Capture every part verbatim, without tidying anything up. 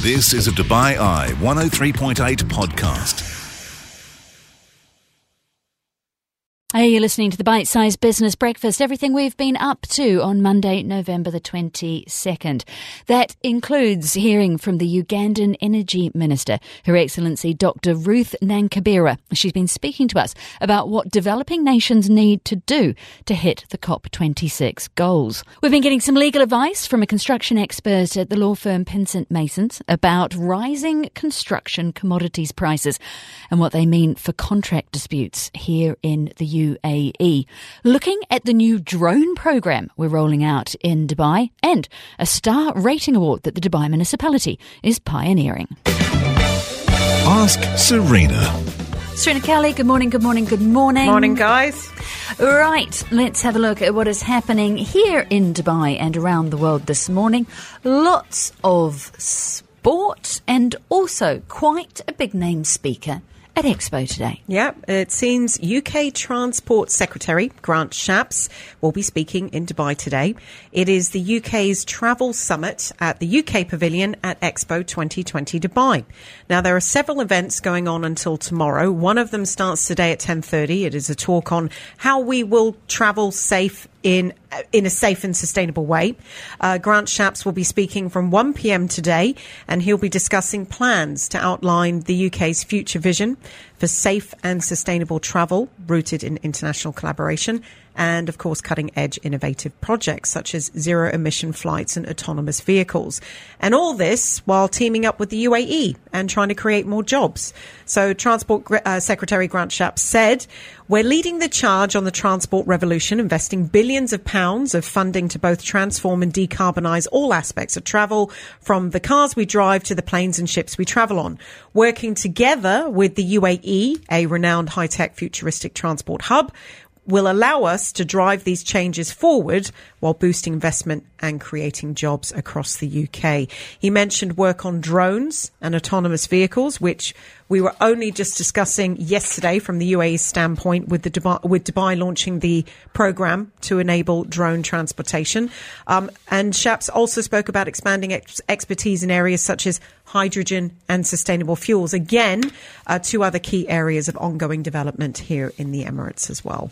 This is a Dubai Eye one oh three point eight podcast. Hey, you're listening to the Bite Size Business Breakfast, everything we've been up to on Monday, November the twenty-second. That includes hearing from the Ugandan Energy Minister, Her Excellency Doctor Ruth Nankabira. She's been speaking to us about what developing nations need to do to hit the COP twenty-six goals. We've been getting some legal advice from a construction expert at the law firm Pinsent Masons about rising construction commodities prices and what they mean for contract disputes here in the U K. U A E, looking at the new drone program we're rolling out in Dubai and a star rating award that the Dubai municipality is pioneering. Ask Serena. Serena Kelly, good morning, good morning, good morning. Morning, guys. Right, let's have a look at what is happening here in Dubai and around the world this morning. Lots of sport and also quite a big name speaker at Expo today. Yeah, it seems U K Transport Secretary Grant Shapps will be speaking in Dubai today. It is the U K's travel summit at the U K Pavilion at Expo twenty twenty Dubai. Now, there are several events going on until tomorrow. One of them starts today at ten thirty. It is a talk on how we will travel safe in in a safe and sustainable way. Uh, Grant Shapps will be speaking from one p.m. today, and he'll be discussing plans to outline the U K's future vision for safe and sustainable travel rooted in international collaboration and, of course, cutting-edge innovative projects such as zero-emission flights and autonomous vehicles. And all this while teaming up with the U A E and trying to create more jobs. So Transport uh, Secretary Grant Shapps said, "We're leading the charge on the transport revolution, investing billions of pounds of funding to both transform and decarbonise all aspects of travel, from the cars we drive to the planes and ships we travel on. Working together with the U A E, a renowned high-tech futuristic transport hub, will allow us to drive these changes forward while boosting investment and creating jobs across the U K." He mentioned work on drones and autonomous vehicles, which we were only just discussing yesterday from the U A E's standpoint, with the Dubai, with Dubai launching the program to enable drone transportation. Um, and Shapps also spoke about expanding ex- expertise in areas such as hydrogen and sustainable fuels. Again, uh, two other key areas of ongoing development here in the Emirates as well.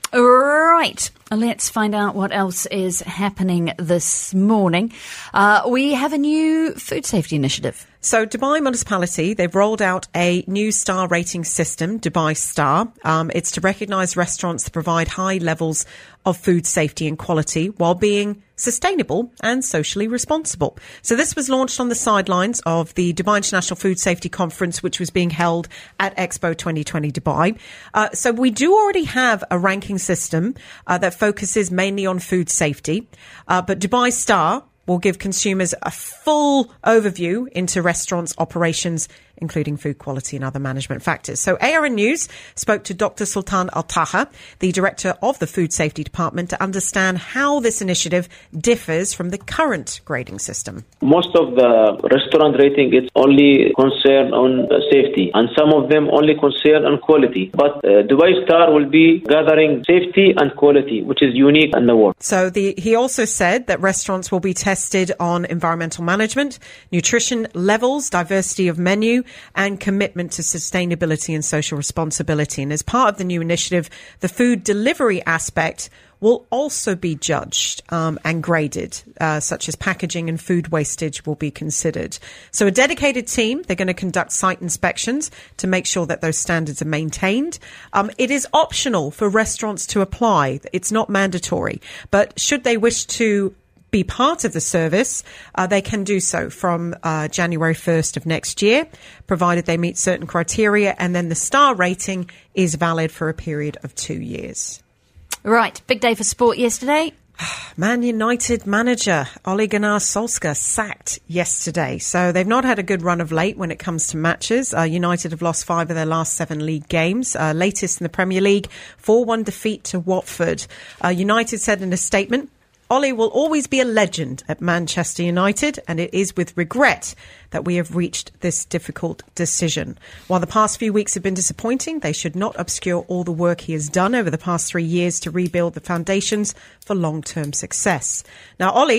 Right, let's find out what else is happening this morning. Uh, we have a new food safety initiative. So Dubai Municipality, they've rolled out a new star rating system, Dubai Star. Um, it's to recognise restaurants that provide high levels of food safety and quality while being sustainable and socially responsible. So this was launched on the sidelines of the Dubai International Food Safety Conference, which was being held at Expo twenty twenty Dubai. Uh, so we do already have a ranking system uh, that focuses mainly on food safety, uh, but Dubai Star will give consumers a full overview into restaurants' operations, including food quality and other management factors. So A R N News spoke to Doctor Sultan Al-Taha, the director of the Food Safety Department, to understand how this initiative differs from the current grading system. Most of the restaurant rating is only concerned on safety, and some of them only concerned on quality. But uh, Dubai Star will be gathering safety and quality, which is unique in the world. So the, he also said that restaurants will be tested on environmental management, nutrition levels, diversity of menu, and commitment to sustainability and social responsibility. And as part of the new initiative, the food delivery aspect will also be judged um, and graded, uh, such as packaging and food wastage will be considered. So a dedicated team, they're going to conduct site inspections to make sure that those standards are maintained. Um, it is optional for restaurants to apply. It's not mandatory. But should they wish to be part of the service, uh, they can do so from uh, January first of next year, provided they meet certain criteria, and then the star rating is valid for a period of two years. Right, big day for sport yesterday. Man United manager Ole Gunnar Solskjaer sacked yesterday. So they've not had a good run of late when it comes to matches. Uh, United have lost five of their last seven league games. Uh, latest in the Premier League, four one defeat to Watford. Uh, United said in a statement, Ole will always be a legend at Manchester United, and it is with regret that we have reached this difficult decision. While the past few weeks have been disappointing, they should not obscure all the work he has done over the past three years to rebuild the foundations for long-term success. Now, Ole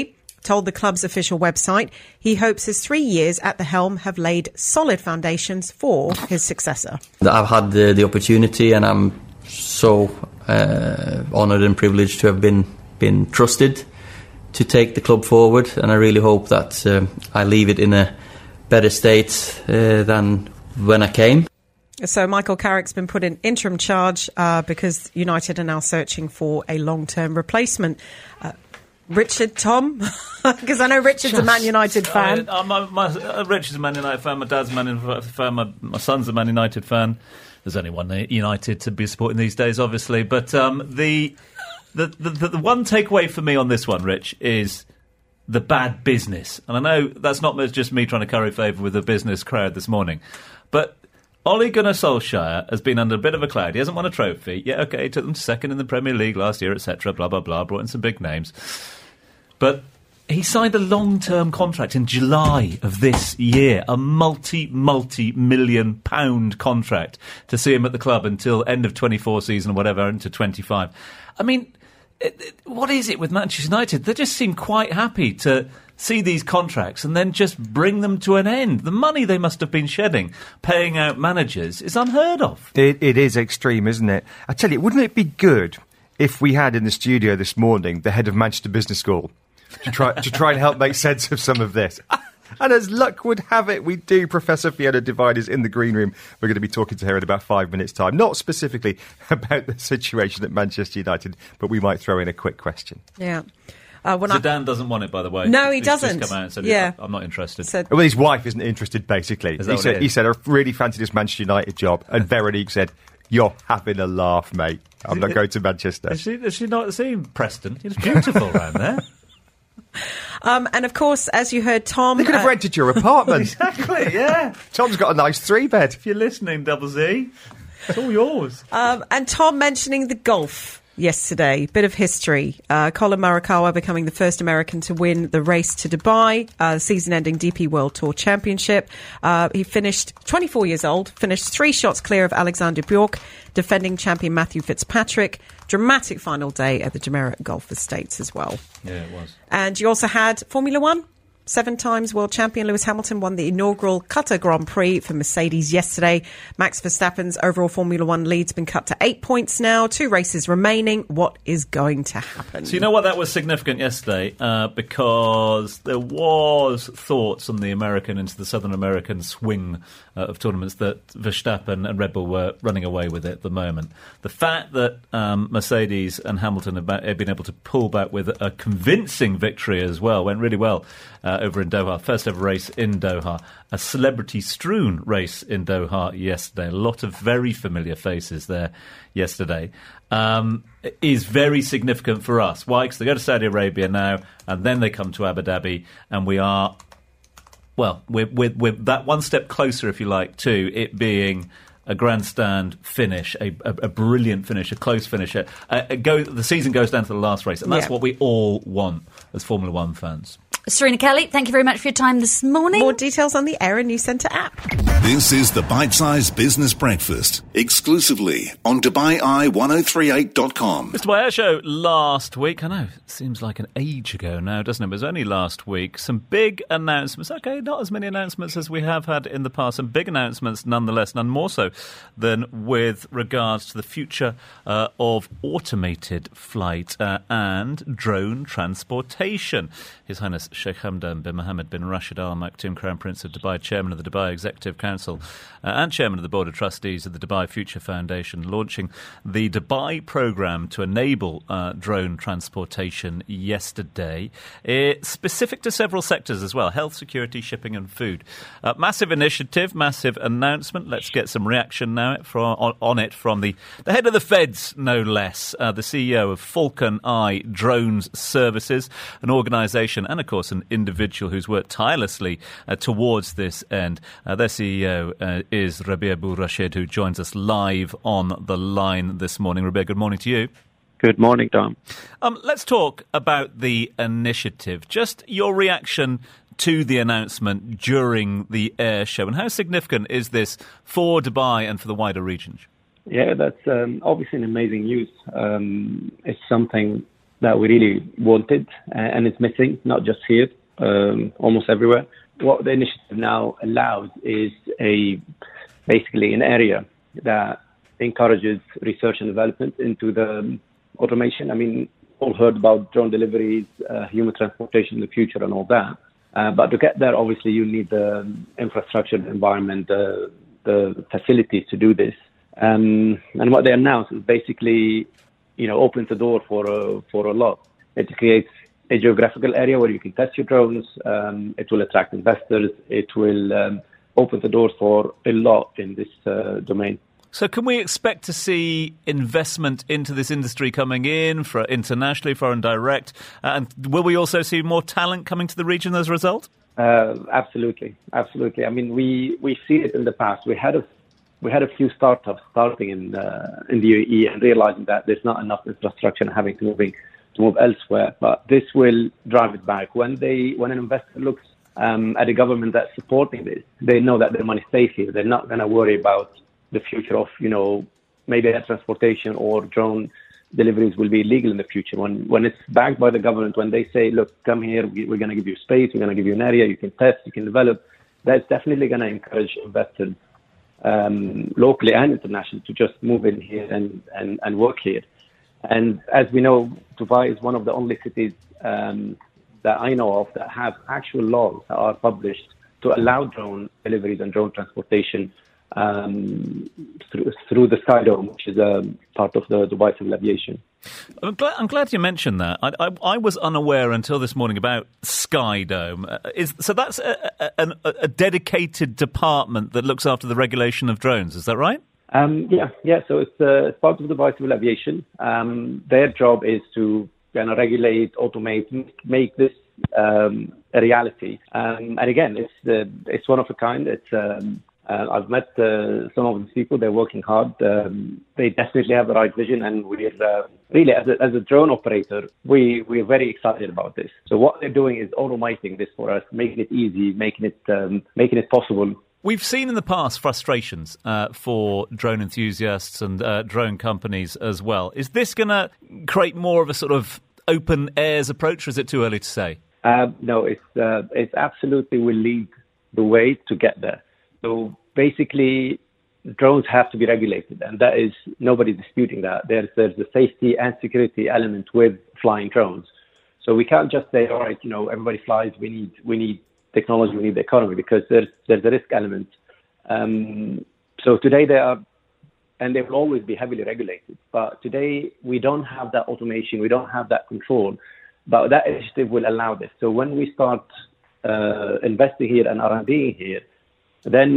told the club's official website he hopes his three years at the helm have laid solid foundations for his successor. I've had the, the opportunity, and I'm so uh, honoured and privileged to have been been trusted to take the club forward, and I really hope that um, I leave it in a better state uh, than when I came. So Michael Carrick's been put in interim charge uh, because United are now searching for a long-term replacement. Uh, Richard, Tom? Because I know Richard's Just, a Man United fan. I, my, my, uh, Richard's a Man United fan, my dad's a Man United fan, my, my son's a Man United fan. There's only one United to be supporting these days, obviously. But um, the, the, the, the one takeaway for me on this one, Rich, is the bad business. And I know that's not just me trying to curry favour with the business crowd this morning, but Ole Gunnar Solskjaer has been under a bit of a cloud. He hasn't won a trophy. Yeah, OK, he took them to second in the Premier League last year, et cetera, blah, blah, blah, brought in some big names. But he signed a long-term contract in July of this year, a multi, multi-million pound contract to see him at the club until end of twenty-four season or whatever, into twenty-five. I mean, it, it, what is it with Manchester United? They just seem quite happy to see these contracts and then just bring them to an end. The money they must have been shedding, paying out managers, is unheard of. It, it is extreme, isn't it? I tell you, wouldn't it be good if we had in the studio this morning the head of Manchester Business School to try to try and help make sense of some of this? And as luck would have it, we do. Professor Fiona Divine is in the green room. We're going to be talking to her in about five minutes' time. Not specifically about the situation at Manchester United, but we might throw in a quick question. Yeah. Uh, when Zidane I... doesn't want it, by the way. No, he He's doesn't. Just come out and said, yeah. I'm not interested. Said... Well, his wife isn't interested, basically. Is that he, what said, it is? he said, I really fancy this Manchester United job. And Veronique said, you're having a laugh, mate. I'm not going to Manchester. Has she, has she not seen Preston? It's beautiful around there. Um, and of course, as you heard, Tom... They could have uh, rented your apartment. Exactly, yeah. Tom's got a nice three-bed. If you're listening, Double Z, it's all yours. Um, and Tom mentioning the golf yesterday. Bit of history. Uh, Colin Morikawa becoming the first American to win the race to Dubai, uh, season-ending D P World Tour Championship. Uh, he finished twenty-four years old, finished three shots clear of Alexander Bjork, defending champion Matthew Fitzpatrick. Dramatic final day at the Jumeirah Golf Estates as well. Yeah, it was. And you also had Formula One. Seven times world champion Lewis Hamilton won the inaugural Qatar Grand Prix for Mercedes yesterday. Max Verstappen's overall Formula One lead's been cut to eight points now. Two races remaining. What is going to happen? So you know what, that was significant yesterday uh, because there was thoughts on the American into the Southern American swing uh, of tournaments that Verstappen and Red Bull were running away with it at the moment. The fact that um, Mercedes and Hamilton have, have been able to pull back with a convincing victory as well, went really well. Uh, over in Doha, first ever race in Doha, a celebrity-strewn race in Doha yesterday. A lot of very familiar faces there yesterday. Um, is very significant for us. Why? Because they go to Saudi Arabia now, and then they come to Abu Dhabi, and we are, well, we're, we're, we're that one step closer, if you like, to it being a grandstand finish, a, a, a brilliant finish, a close finish. A, a go, the season goes down to the last race, and that's yeah. what we all want as Formula One fans. Serena Kelly, thank you very much for your time this morning. More details on the Air News Centre app. This is the Bite Size Business Breakfast, exclusively on Dubai Eye ten thirty-eight dot com. Mister Dubai Air Show last week. I know, it seems like an age ago now, doesn't it? It was only last week. Some big announcements. OK, not as many announcements as we have had in the past. Some big announcements nonetheless, none more so than with regards to the future uh, of automated flight uh, and drone transportation. His Highness Sheikh Hamdan bin Mohammed bin Rashid Al Maktoum, Crown Prince of Dubai, Chairman of the Dubai Executive Council uh, and Chairman of the Board of Trustees of the Dubai Future Foundation, launching the Dubai programme to enable uh, drone transportation yesterday. It's specific to several sectors as well, health, security, shipping and food. Uh, massive initiative, massive announcement. Let's get some reaction now from, on, on it from the, the head of the Feds, no less, uh, the C E O of Falcon Eye Drones Services, an organisation and, of course, an individual who's worked tirelessly uh, towards this end. Uh, their C E O uh, is Rabih Abu Rashid, who joins us live on the line this morning. Rabih, good morning to you. Good morning, Tom. Um, let's talk about the initiative. Just your reaction to the announcement during the air show, and how significant is this for Dubai and for the wider region? Yeah, that's um, obviously an amazing news. Um, it's something that we really wanted, and it's missing, not just here, um, almost everywhere. What the initiative now allows is a basically an area that encourages research and development into the automation. I mean, all heard about drone deliveries, uh, human transportation in the future and all that. Uh, but to get there, obviously, you need the infrastructure, the environment, the, the facilities to do this. Um, and what they announced is basically, you know, opens the door for a, for a lot. It creates a geographical area where you can test your drones. Um, it will attract investors. It will um, open the doors for a lot in this uh, domain. So can we expect to see investment into this industry coming in for internationally, foreign direct? And will we also see more talent coming to the region as a result? Uh, absolutely. Absolutely. I mean, we, we've seen it in the past. We had a, we had a few startups starting in, uh, in the U A E and realizing that there's not enough infrastructure and having to, moving, to move elsewhere. But this will drive it back. When, they, when an investor looks um, at a government that's supporting this, they know that their money stays here. They're not going to worry about the future of, you know, maybe air transportation or drone deliveries will be illegal in the future. When when it's backed by the government, when they say, look, come here, we, we're going to give you space, we're going to give you an area, you can test, you can develop, that's definitely going to encourage investors um, locally and internationally to just move in here and, and, and work here. And as we know, Dubai is one of the only cities um, that I know of that have actual laws that are published to allow drone deliveries and drone transportation Um, through, through the Sky Dome, which is a part of the Dubai Civil Aviation. I'm glad, I'm glad you mentioned that. I, I, I was unaware until this morning about Sky Dome. Uh, is, so that's a, a, a, a dedicated department that looks after the regulation of drones, is that right? Um, yeah, yeah. So it's, uh, it's part of the Dubai Civil Aviation. Um, their job is to kind of regulate, automate, make this um, a reality. Um, and again, it's uh, it's one of a kind. It's um, Uh, I've met uh, some of these people. They're working hard. Um, they definitely have the right vision, and we're uh, really, as a, as a drone operator, we we're very excited about this. So what they're doing is automating this for us, making it easy, making it um, making it possible. We've seen in the past frustrations uh, for drone enthusiasts and uh, drone companies as well. Is this going to create more of a sort of open airs approach, or is it too early to say? Uh, no, it's uh, it's absolutely will lead the way to get there. So basically, drones have to be regulated, and that is nobody's disputing that. There's there's the safety and security element with flying drones. So we can't just say, all right, you know, everybody flies. We need we need technology. We need the economy, because there's there's a risk element. Um, so today they are, and they will always be heavily regulated. But today we don't have that automation. We don't have that control. But that initiative will allow this. So when we start uh, investing here and R and D here, then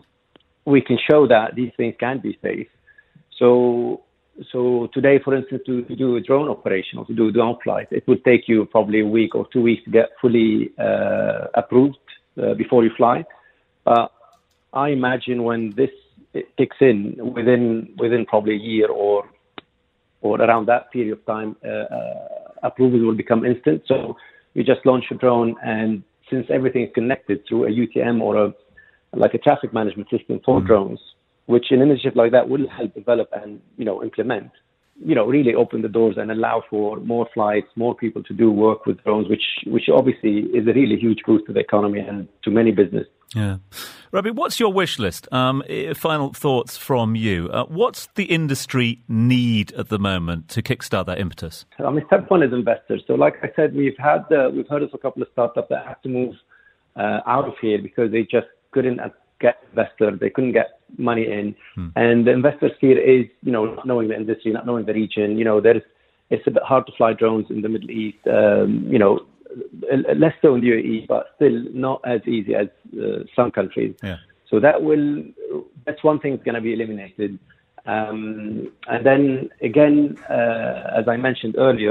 we can show that these things can be safe. So, so today, for instance, to, to do a drone operation or to do a drone flight, it would take you probably a week or two weeks to get fully uh, approved uh, before you fly. But I imagine when this kicks in, within within probably a year or or around that period of time, uh, uh, approvals will become instant. So you just launch a drone, and since everything is connected through a U T M or a like a traffic management system for mm. drones, which an initiative like that will help develop and, you know, implement, you know, really open the doors and allow for more flights, more people to do work with drones, which which obviously is a really huge boost to the economy and to many business. Yeah. Rabi, what's your wish list? Um, final thoughts from you. Uh, what's the industry need at the moment to kickstart that impetus? I mean, step one is investors. So like I said, we've had, uh, we've heard of a couple of startups that have to move uh, out of here because they just couldn't get investors, they couldn't get money in. Hmm. And the investor fear is, you know, not knowing the industry, not knowing the region. You know, there's, it's a bit hard to fly drones in the Middle East, um, you know, less so in the U A E, but still not as easy as uh, some countries. Yeah. So that will, that's one thing that's going to be eliminated. Um, and then again, uh, as I mentioned earlier,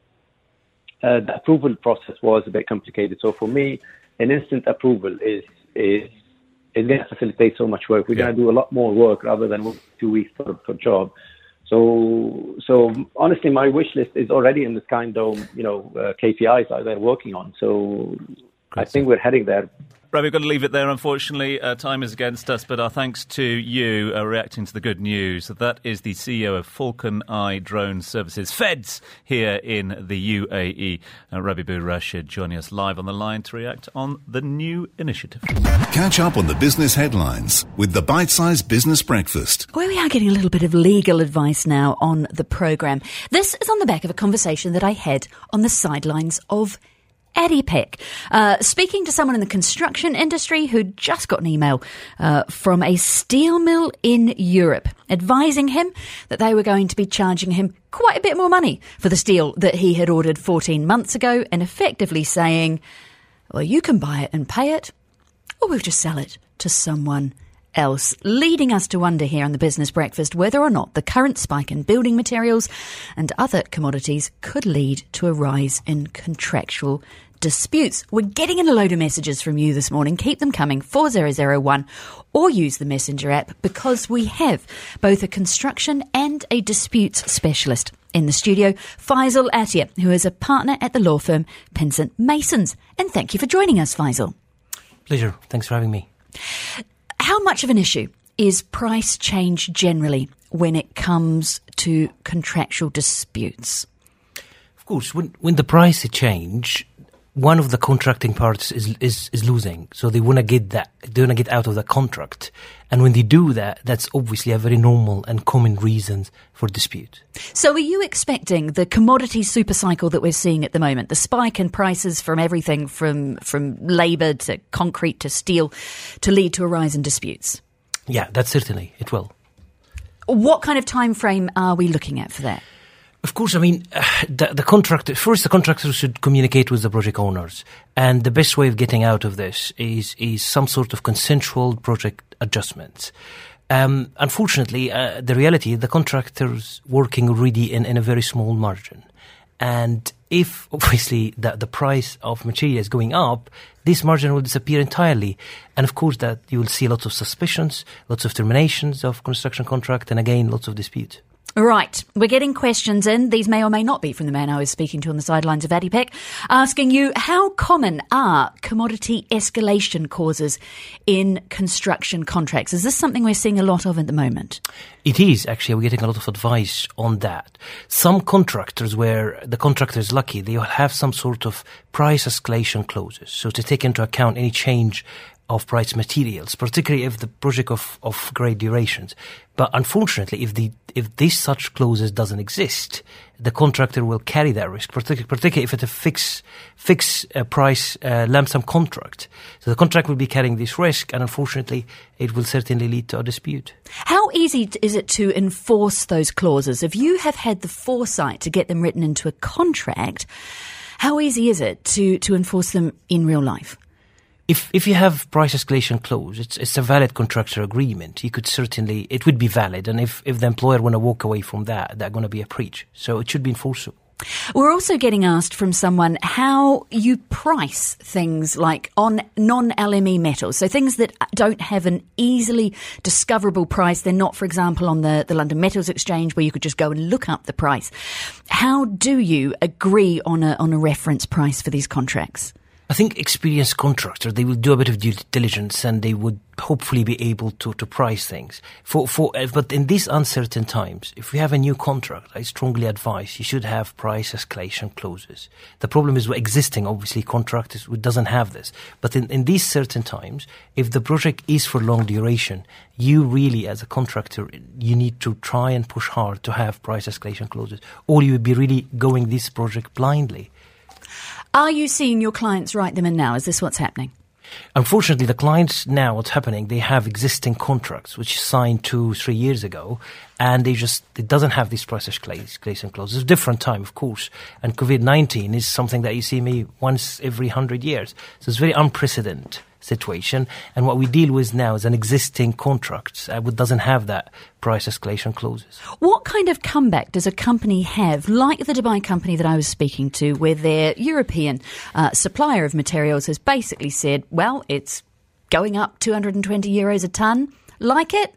uh, the approval process was a bit complicated. So for me, an instant approval is, is, it's going to facilitate so much work. We're yeah. going to do a lot more work rather than two weeks for per job. So, so honestly, my wish list is already in the Sky Dome, you know, uh, K P Is that they're working on. So, I think we're heading there. Right, we've got to leave it there, unfortunately. Uh, time is against us, but our thanks to you uh, reacting to the good news. That is the C E O of Falcon Eye Drone Services, Feds, here in the U A E. Uh, Rabibur Rashid joining us live on the line to react on the new initiative. Catch up on the business headlines with the Bite Size Business Breakfast. Well, we are getting a little bit of legal advice now on the programme. This is on the back of a conversation that I had on the sidelines of Adipec, uh, speaking to someone in the construction industry who'd just got an email uh, from a steel mill in Europe advising him that they were going to be charging him quite a bit more money for the steel that he had ordered fourteen months ago, and effectively saying, well, you can buy it and pay it, or we'll just sell it to someone else, leading us to wonder here on the Business Breakfast whether or not the current spike in building materials and other commodities could lead to a rise in contractual disputes. We're getting in a load of messages from you this morning. Keep them coming, four zero zero one, or use the Messenger app, because we have both a construction and a disputes specialist in the studio, Faisal Attia, who is a partner at the law firm Pinsent Masons. And thank you for joining us, Faisal. Pleasure. Thanks for having me. How much of an issue is price change generally when it comes to contractual disputes? Of course, when when the price change, one of the contracting parts is is, is losing, so they want to get that, they want to get out of the contract, and when they do that, that's obviously a very normal and common reason for dispute. So, are you expecting the commodity super cycle that we're seeing at the moment, the spike in prices from everything from from labour to concrete to steel, to lead to a rise in disputes? Yeah, that certainly it will. What kind of time frame are we looking at for that? Of course, I mean, uh, the, the contractor, first the contractors should communicate with the project owners. And the best way of getting out of this is, is some sort of consensual project adjustments. Um, unfortunately, uh, the reality, the contractors working already in, in a very small margin. And if obviously the, the price of material is going up, this margin will disappear entirely. And of course that you will see lots of suspicions, lots of terminations of construction contract, and again, lots of dispute. Right, we're getting questions in. These may or may not be from the man I was speaking to on the sidelines of Adipec, asking you, how common are commodity escalation clauses in construction contracts? Is this something we're seeing a lot of at the moment? It is, actually. We're getting a lot of advice on that. Some contractors, where the contractor is lucky, they will have some sort of price escalation clauses, so to take into account any change of price materials, particularly if the project of, of great durations. But unfortunately, if the if this such clauses doesn't exist, the contractor will carry that risk, particularly, particularly if it's a fixed fix, uh, price uh, lump sum contract. So the contract will be carrying this risk, and unfortunately, it will certainly lead to a dispute. How easy is it to enforce those clauses? If you have had the foresight to get them written into a contract, how easy is it to, to enforce them in real life? If if you have price escalation clause, it's it's a valid contractual agreement. You could certainly, it would be valid. And if, if the employer want to walk away from that, that's going to be a breach. So it should be enforceable. We're also getting asked from someone how you price things like on non-L M E metals. So things that don't have an easily discoverable price. They're not, for example, on the, the London Metals Exchange where you could just go and look up the price. How do you agree on a on a reference price for these contracts? I think experienced contractors, they will do a bit of due diligence and they would hopefully be able to, to price things. For, for, but in these uncertain times, if we have a new contract, I strongly advise you should have price escalation clauses. The problem is with existing, obviously, contractors who doesn't have this. But in, in these certain times, if the project is for long duration, you really, as a contractor, you need to try and push hard to have price escalation clauses, or you would be really going this project blindly. Are you seeing your clients write them in now? Is this what's happening? Unfortunately, the clients now, what's happening, they have existing contracts which signed two, three years ago, and they just, it doesn't have these price escalation clauses. It's a different time, of course, and COVID nineteen is something that you see maybe once every hundred years. So it's very unprecedented situation, and what we deal with now is an existing contract uh, which doesn't have that price escalation clauses. What kind of comeback does a company have, like the Dubai company that I was speaking to, where their European uh, supplier of materials has basically said, well, it's going up two hundred twenty euros a tonne, like it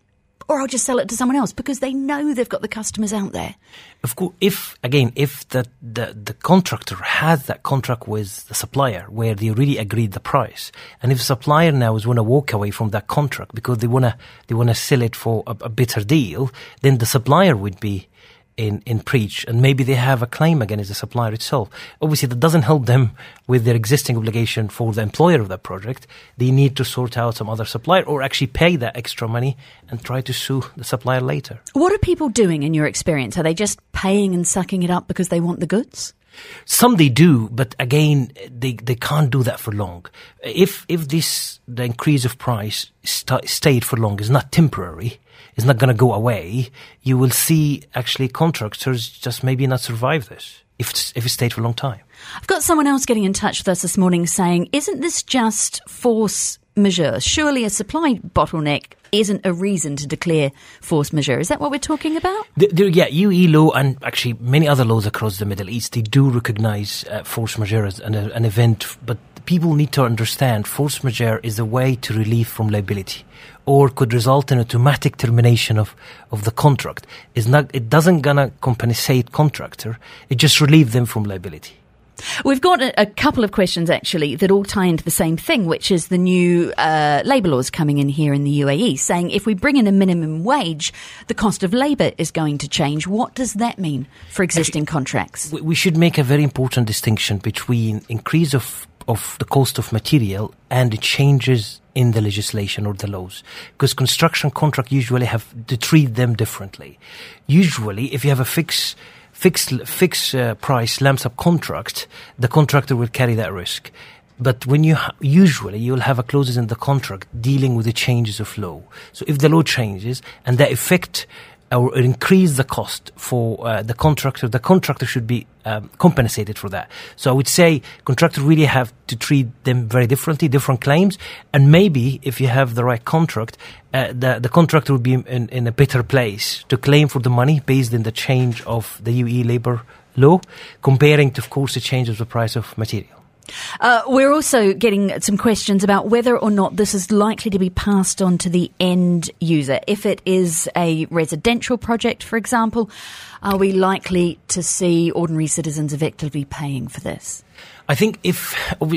or I'll just sell it to someone else, because they know they've got the customers out there. Of course, if, again, if the, the, the contractor has that contract with the supplier where they already agreed the price, and if the supplier now is want to walk away from that contract because they want to they want to sell it for a, a better deal, then the supplier would be in, in breach, and maybe they have a claim against the supplier itself. Obviously, that doesn't help them with their existing obligation for the employer of that project. They need to sort out some other supplier or actually pay that extra money and try to sue the supplier later. What are people doing in your experience? Are they just paying and sucking it up because they want the goods? Some they do, but again, they, they can't do that for long. If if this the increase of price st- stayed for long, is not temporary, is not going to go away, you will see actually contractors just maybe not survive this if it's, if it stayed for a long time. I've got someone else getting in touch with us this morning saying, isn't this just force majeure? Surely a supply bottleneck isn't a reason to declare force majeure. Is that what we're talking about? The, the, yeah, U A E law and actually many other laws across the Middle East, they do recognize uh, force majeure as an, an event, but people need to understand force majeure is a way to relieve from liability, or could result in automatic termination of, of the contract. It's not, it doesn't gonna compensate contractor, it just relieves them from liability. We've got a, a couple of questions, actually, that all tie into the same thing, which is the new uh, labour laws coming in here in the U A E, saying if we bring in a minimum wage, the cost of labour is going to change. What does that mean for existing actually, contracts? We should make a very important distinction between increase of, of the cost of material and the changes in the legislation or the laws, because construction contract usually have to treat them differently. Usually, if you have a fixed Fixed, fixed uh, price lump sum contract, the contractor will carry that risk. But when you ha- usually you'll have a clauses in the contract dealing with the changes of law. So if the law changes and that affect or increase the cost for uh, the contractor, the contractor should be um, compensated for that. So I would say contractors really have to treat them very differently, different claims, and maybe if you have the right contract, uh, the, the contractor will be in, in a better place to claim for the money based on the change of the U A E labour law, comparing to, of course, the change of the price of material. Uh, we're also getting some questions about whether or not this is likely to be passed on to the end user. If it is a residential project, for example, are we likely to see ordinary citizens effectively paying for this? I think if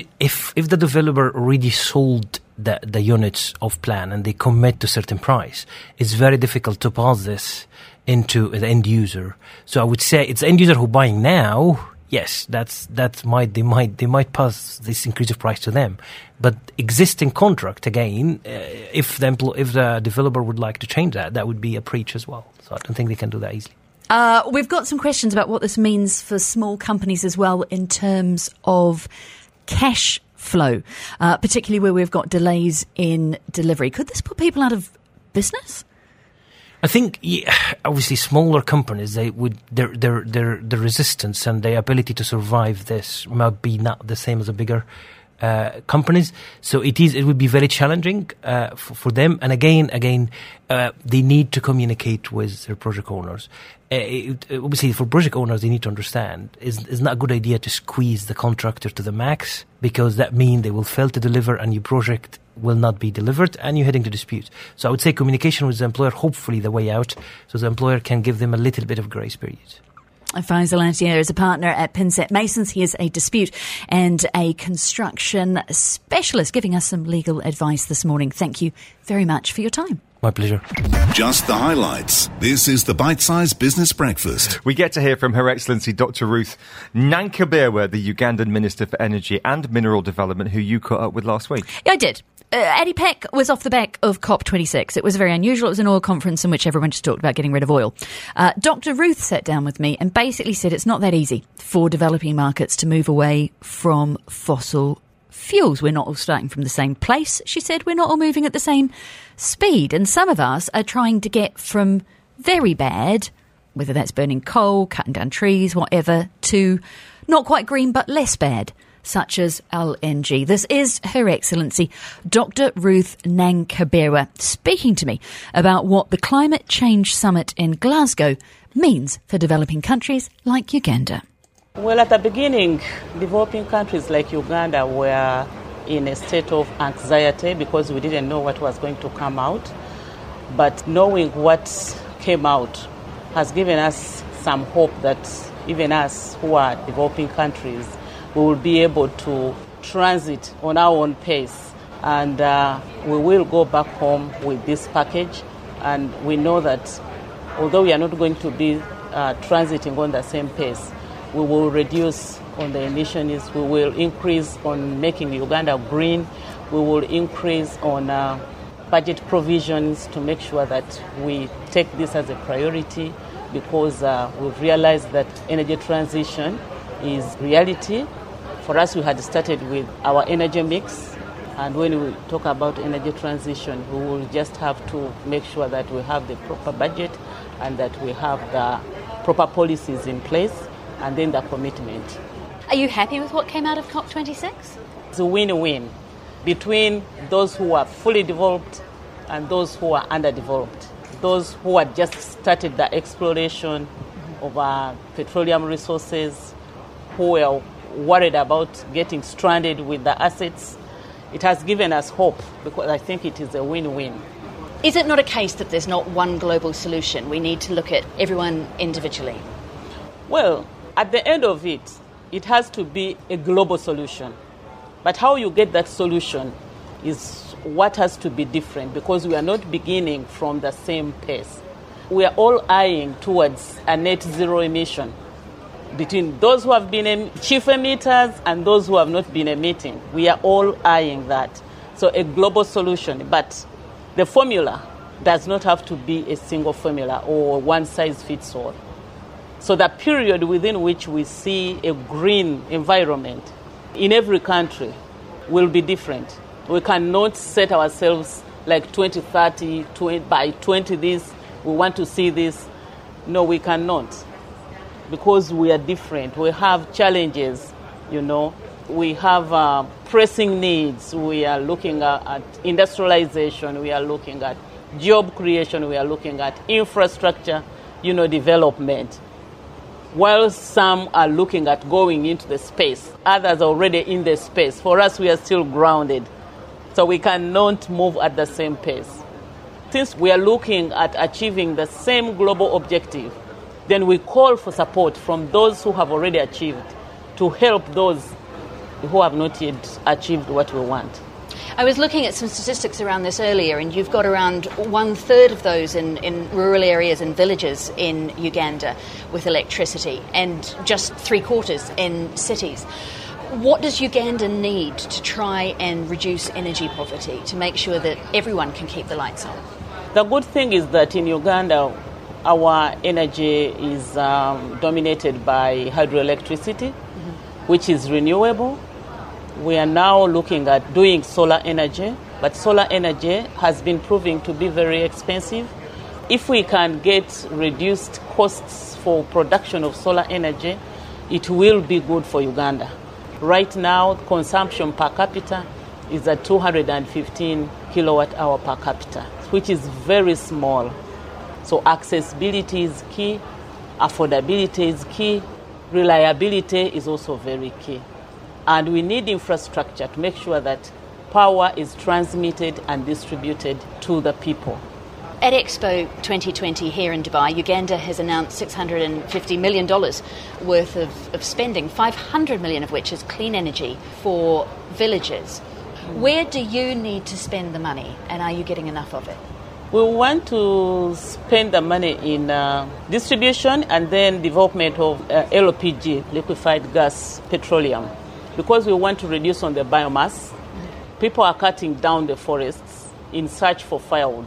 if if the developer already sold the, the units of plan and they commit to certain price, it's very difficult to pass this into the end user. So I would say it's the end user who buying now. Yes, that's that might they might they might pass this increase of price to them, but existing contract again, uh, if the empl- if the developer would like to change that, that would be a breach as well. So I don't think they can do that easily. Uh, we've got some questions about what this means for small companies as well in terms of cash flow, uh, particularly where we've got delays in delivery. Could this put people out of business? I think, yeah, obviously, smaller companies, they would their their their the resistance and their ability to survive this might be not the same as a bigger uh, companies. So it is it would be very challenging uh, for, for them. And again, again, uh, they need to communicate with their project owners. Uh, it, obviously, for project owners, they need to understand it's, it's not a good idea to squeeze the contractor to the max, because that means they will fail to deliver and your project will not be delivered and you're heading to dispute. So I would say communication with the employer, hopefully the way out, so the employer can give them a little bit of grace period. Faisal Antier is a partner at Pinsent Masons. He is a dispute and a construction specialist, giving us some legal advice this morning. Thank you very much for your time. My pleasure. Just the highlights. This is the Bite-Sized Business Breakfast. We get to hear from Her Excellency Doctor Ruth Nankabirwa, the Ugandan Minister for Energy and Mineral Development, who you caught up with last week. Yeah, I did. Uh, Addy Peck was off the back of COP twenty-six. It was very unusual. It was an oil conference in which everyone just talked about getting rid of oil. Uh, Doctor Ruth sat down with me and basically said it's not that easy for developing markets to move away from fossil fuels. We're not all starting from the same place. She said we're not all moving at the same speed. And some of us are trying to get from very bad, whether that's burning coal, cutting down trees, whatever, to not quite green but less bad, such as L N G. This is Her Excellency Doctor Ruth Nankabirwa speaking to me about what the Climate Change Summit in Glasgow means for developing countries like Uganda. Well, at the beginning, developing countries like Uganda were in a state of anxiety because we didn't know what was going to come out. But knowing what came out has given us some hope that even us who are developing countries, we will be able to transit on our own pace. And uh, we will go back home with this package. And we know that although we are not going to be uh, transiting on the same pace, we will reduce on the emissions, we will increase on making Uganda green, we will increase on uh, budget provisions to make sure that we take this as a priority, because uh, we've realized that energy transition is reality. For us, we had started with our energy mix, and when we talk about energy transition, we will just have to make sure that we have the proper budget and that we have the proper policies in place, and then the commitment. Are you happy with what came out of COP twenty-six? It's a win-win between those who are fully developed and those who are underdeveloped. Those who had just started the exploration of our petroleum resources, who were worried about getting stranded with the assets. It has given us hope, because I think it is a win-win. Is it not a case that there's not one global solution? We need to look at everyone individually. Well, at the end of it, it has to be a global solution. But how you get that solution is what has to be different, because we are not beginning from the same pace. We are all eyeing towards a net zero emission. Between those who have been em- chief emitters and those who have not been emitting, we are all eyeing that. So a global solution, but the formula does not have to be a single formula or one size fits all. So the period within which we see a green environment in every country will be different. We cannot set ourselves like twenty thirty, twenty, by twenty this, we want to see this. No, we cannot, because we are different. We have challenges, you know. We have uh, pressing needs. We are looking at, at industrialization. We are looking at job creation. We are looking at infrastructure, you know, development. While some are looking at going into the space, others are already in the space. For us, we are still grounded. So we cannot move at the same pace. Since we are looking at achieving the same global objective, then we call for support from those who have already achieved to help those who have not yet achieved what we want. I was looking at some statistics around this earlier, and you've got around one third of those in, in rural areas and villages in Uganda with electricity, and just three quarters in cities. What does Uganda need to try and reduce energy poverty, to make sure that everyone can keep the lights on? The good thing is that in Uganda, our energy is um, dominated by hydroelectricity, mm-hmm. which is renewable. We are now looking at doing solar energy, but solar energy has been proving to be very expensive. If we can get reduced costs for production of solar energy, it will be good for Uganda. Right now, consumption per capita is at two hundred fifteen kilowatt hour per capita, which is very small. So accessibility is key, affordability is key, reliability is also very key. And we need infrastructure to make sure that power is transmitted and distributed to the people. At Expo twenty twenty here in Dubai, Uganda has announced six hundred fifty million dollars worth of, of spending, five hundred million dollars of which is clean energy for villages. Where do you need to spend the money, and are you getting enough of it? We want to spend the money in uh, distribution and then development of uh, L P G, liquefied gas petroleum, because we want to reduce on the biomass. People are cutting down the forests in search for firewood.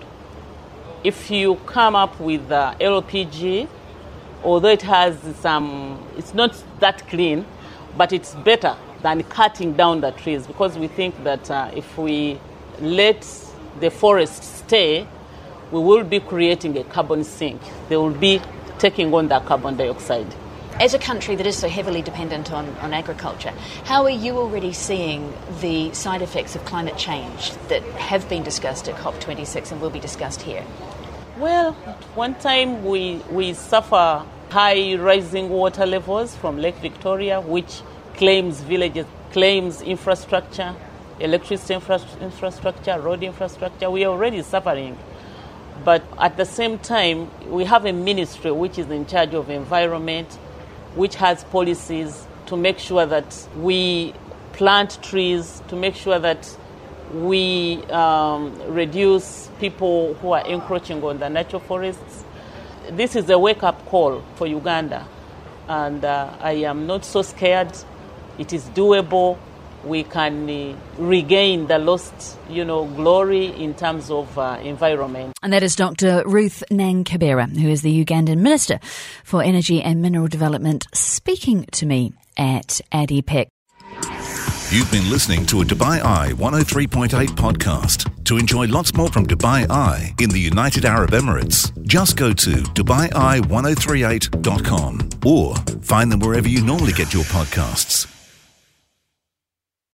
If you come up with uh, L P G, although it has some, it's not that clean, but it's better than cutting down the trees, because we think that uh, if we let the forest stay, we will be creating a carbon sink. They will be taking on the carbon dioxide. As a country that is so heavily dependent on, on agriculture, how are you already seeing the side effects of climate change that have been discussed at COP twenty-six and will be discussed here? Well, at one time we, we suffer high rising water levels from Lake Victoria, which claims villages, claims infrastructure, electricity infra- infrastructure, road infrastructure. We are already suffering But at the same time, we have a ministry which is in charge of environment, which has policies to make sure that we plant trees, to make sure that we um, reduce people who are encroaching on the natural forests. This is a wake-up call for Uganda, and uh, I am not so scared. It is doable. We can uh, regain the lost, you know, glory in terms of uh, environment. And that is Doctor Ruth Nankabera, who is the Ugandan Minister for Energy and Mineral Development, speaking to me at ADIPEC. You've been listening to a Dubai Eye one oh three point eight podcast. To enjoy lots more from Dubai Eye in the United Arab Emirates, just go to Dubai Eye one oh three eight dot com or find them wherever you normally get your podcasts.